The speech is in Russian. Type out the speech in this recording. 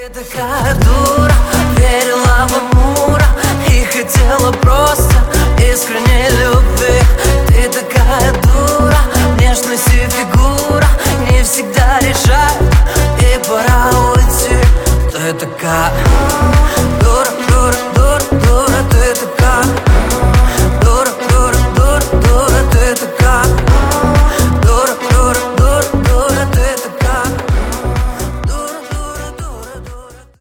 Ты такая дура, верила в Амура и хотела просто искренней любви. Ты такая дура, внешность и фигура не всегда решают, и пора уйти. Ты такая